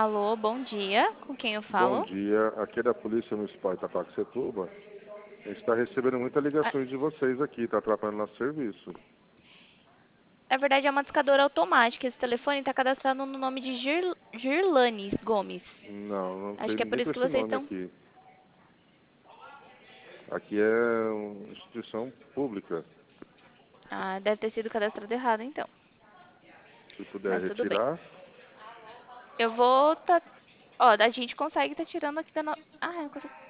Alô, bom dia. Com quem eu Bom falo? dia, aqui é da Polícia Municipal de Itaquaquecetuba. A gente está recebendo muitas Ah, ligações de vocês aqui, está atrapalhando nosso serviço. Na verdade, é uma discadora automática. Esse telefone está cadastrado no nome de Girlanes Gomes. Não, não Acho tem que é por ninguém com isso que esse vocês nome estão. aqui. Aqui é uma instituição pública. Ah, deve ter sido cadastrado errado, então. Se puder Mas tudo bem. retirar, Eu vou. Ó, a gente consegue estar tirando aqui da. Ah, eu consigo.